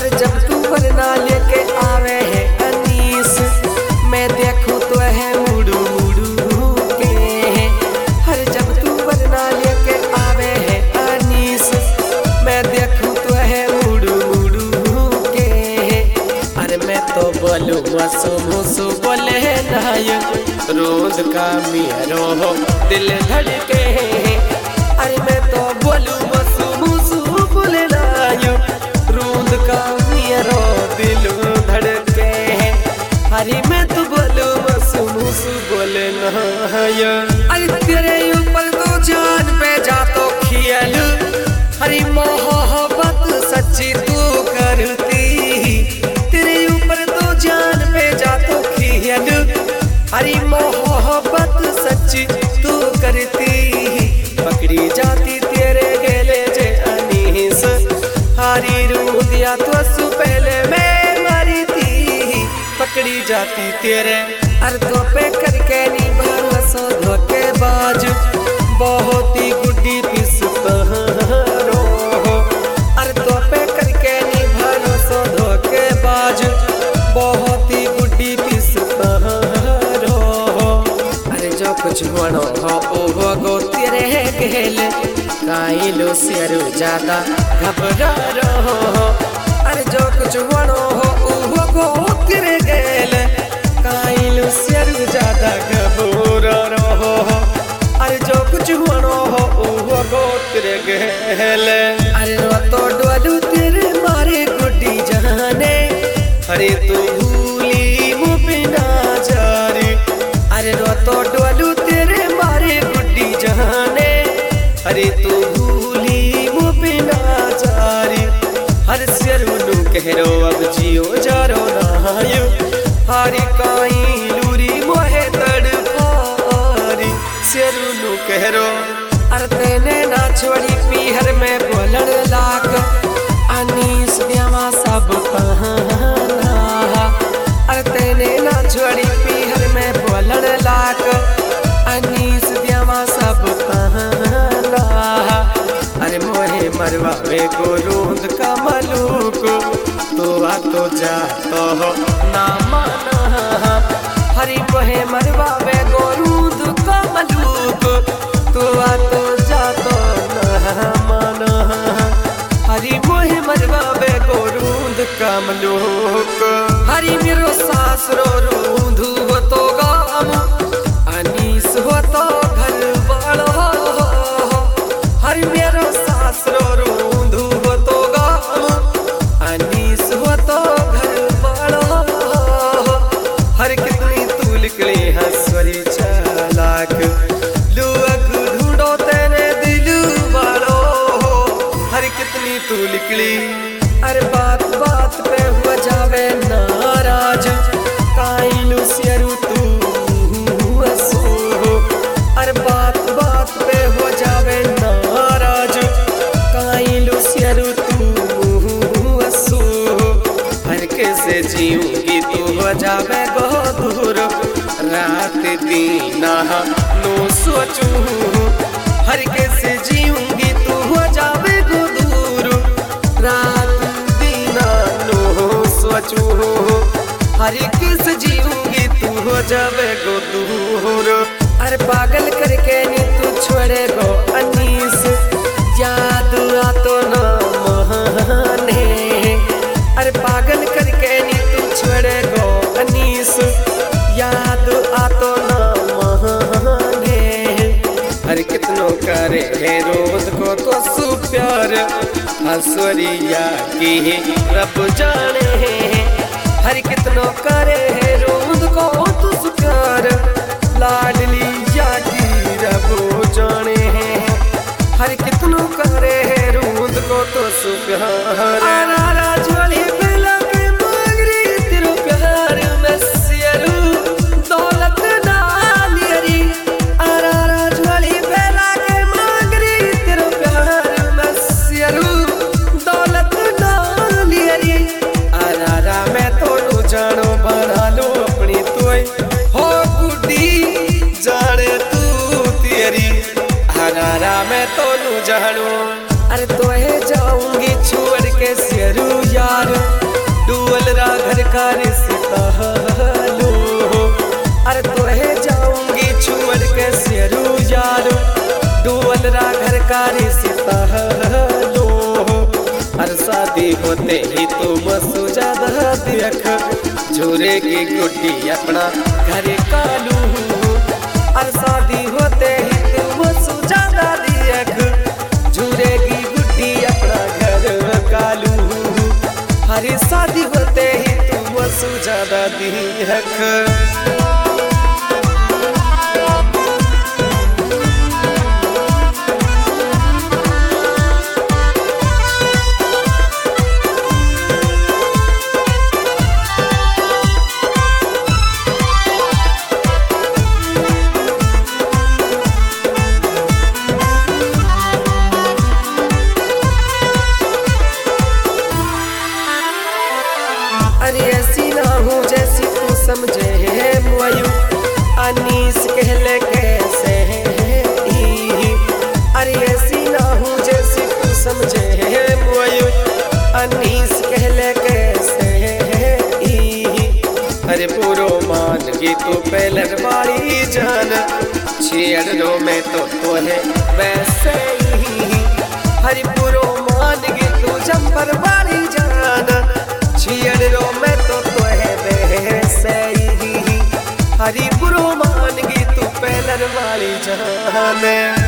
अरे जब तू वरना लेके आवे है अनीस, मैं देखूं तो है मुड़ू मुड़ू के। अरे जब तू वरना लेके आवे है अनीस, मैं देखूं तो है मुड़ू मुड़ू के। अरे मैं तो बोलूं मसू मुसू बोले नाय, रोज का मेरो हो दिल धड़के। अरे मैं तो बोलूं मसू मुसू बोले नाय, रोज का मेरो दिल धड़के। अरे मैं तो बोलूं मसू मुसू बोले नाय। अरे तेरे ऊपर तो जान पे जा तो खियल, अरे मोहब्बत सच्ची तू करती। तेरे ऊपर तो जान पे जा तो खियल, अरे मोहब्बत सच्ची तू करती। पकड़ी जाती तेरे गेले जे अनीस, हारी रू दिया तो सु पहले मैं मरी थी। पकड़ी जाती तेरे अर्धों पे करके नी भरोसा धोखेबाज, बहुत ही गुड्डी पिस तहरो। अर्धों पे करके नी भरोसा धोखेबाज, बहुत ही गुड्डी पिस तहरो। अरे जो कुछ होनो हो ओ गो तेरे गेल, काई लो सिर ज्यादा घबरा रहो। अरे जो कुछ होनो हो ओ गो तेरे गेल, काई लो सिर ज्यादा घबरा रहो। अरे जो कुछ होनो हो ओ गो तेरे गेल। अरे रो तो डोलू तेरे मारे गुड्डी जाने, अरे तू भूली मुबिना जारी। अरे रो तो डोलू तेरे मारे गुड्डी जाने, अरे तू भूली मुबिना जारी। हर सिरुनु कहरो अब जियो जारो नायो, हारी काई लूरी मोहे तड़पारी। सिरुनु कहरो अरे तेने ना छोड़ी पीहर में बोलड़ लाग, अनीस देवा सब कहना। अरे तेने ना छोड़ी पीहर में बोलड़ लाग, अनीस देवा सब कहना। अरे मोहे मरवा वे को रूंद का मलूक, तो आ तो जा तो हो ना माना। हरी मोहे मरवा वे को रूंद का मलूक, तो आ तो जा तो ना माना। हरी मोहे मरवा वे को रूंद का मलूक। हरी मेरो सास रो रूंधू हो तो गाम, अनीस हो तो घर वालो। हरी मेरो सास रो रूंधू हो तो गाम, अनीस हो तो घर वालो। हर कितनी तू निकली हंसवरी चालाक, लुअक ढूंढो तेरे दिल वालो। हर कितनी तू निकली, अरे बात बात पे हुआ जावे नाराज, काई लुसियरू तू असो। अरे बात बात पे हो जावे नाराज, काई लुसियरू तू असो। हर कैसे जीऊंगी तू हो जावे गो दूर, रात दीना नो सोचूं। हर कैसे जीऊंगी तू हो जावे गो दूर, रात दीना नो सोचूं। हर कैसे जीऊंगी तू हो जावे गो दूर। अरे पागल करके नी तू छोड़े गो अनीस, याद आ तो न माने। अरे पागल करके नी तू छोड़े गो अनीस, याद आ तो न माने। अरे कितनो करे है रोज को तो सु प्यार, हंसवरिया की रब जाने। हर कितनो करे है रोज को तो सु प्यार, लाडली या की रब जाने। हर कितनो करे है रोज को तो सु प्यार। राजवाली बेला के मांगरी तेरो प्यार में सियरू दौलत नालियरी। राजवाली बेला के मांगरी तेरो प्यार में सियरू दौलत नालियरी। मैं तो नु जानो बना लो अपनी तोय हो गुड्डी जाने तू तेरी। मैं तो नु जानो, अरे तोहे जाऊंगी छोड़ के सियरू यार। का रिश्ता लो। अरे तोहे जाऊंगी छोड़ के शेरू यारो, डुअलरा घर का रिश्ता लो। अरे शादी होते ही तुम सुजादा देख, झूरेगी गुड्डी अपना घर कालू। अरे शादी होते ही तुम सुजादा देख, झूरेगी गुड्डी अपना घर कालू। हरी शादी होते ही तुम सुजादा देख। अरे ऐसी ना हूँ जैसी तू समझे है मुआयू, अनीस कहले कैसे ही। अरे ऐसी ना हूँ जैसी तू समझे है मुआयू, अनीस कहले कैसे ही। अरे पूरो मान की तू पहलर वाली जान, छेड़ो में तो है वैसे ही। हरी पूरो मान की तू जंपर वाली जान, छियड़ो में तो है वैसे ही। हरी बुरो मानगी तू पहलर वाली जान।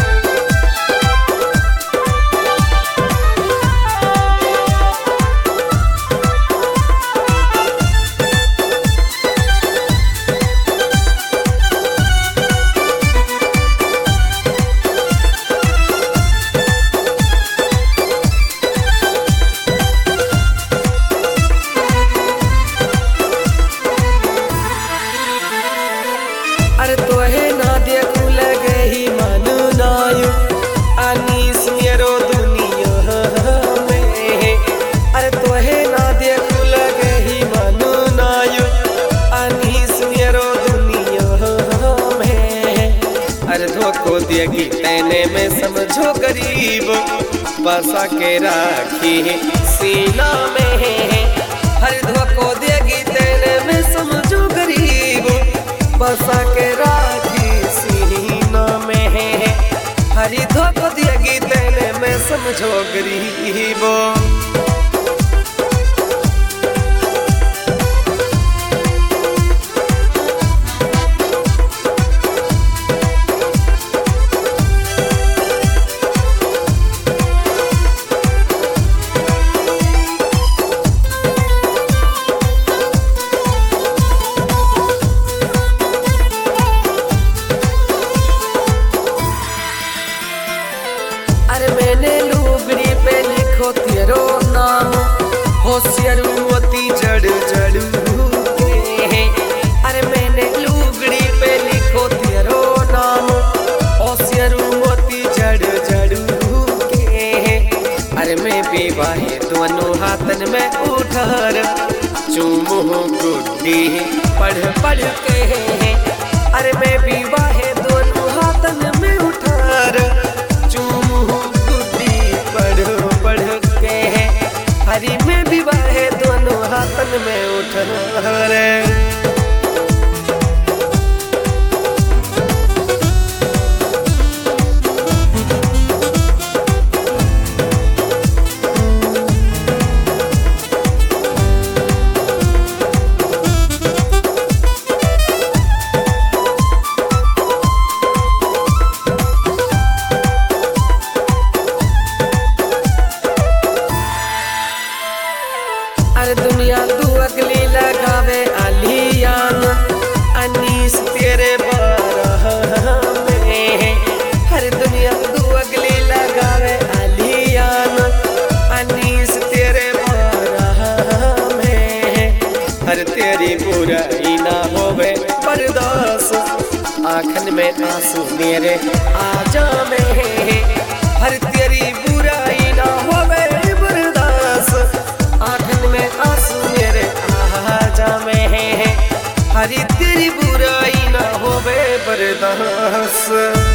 अरे तोहे ना देखू लगे ही मन नायु, अनीस मेरो दुनिया में। अरे तोहे ना देखू लगे ही मन नायु, अनीस मेरो दुनिया में। अरे धोखो देगी तेने में समझो गरीब, बसा के राखी सीना में। हर धोखो देगी तेने में समझो गरीब, बसा के राखी सीना में। हरी धोखो देगी तेने में समझो गरीबो। अरे मैंने लुगड़ी पे लिखो तेरो नाम, होशियारू मोती जड़ जड़ू के। अरे मैंने लुगड़ी पे लिखो तेरो नाम, होशियारू मोती जड़ जड़ू के। अरे मैं विवाहे दोनों हाथन में उठार, चूमू गुड्डी पढ़ पढ़ के। अरे मैं विवाहे दोनों हाथन में उठार, हरी में विवाह दोनों हाथन में उठा रे। अरे दुनिया तू अगली लगावे आलियान, अनीस तेरे बारह में। हर दुनिया तू अगली लगावे आलियान, अनीस तेरे बारह में। हर तेरी बुराई ना होवे बर्दाश्त, आँखन में आंसू मेरे आजा में। हर तेरी बुराई ना होवे बर्दाश्त, आँखन में आंसू मेरे आजा में। हरी तेरी बुराई ना होवे बर्दाश्त।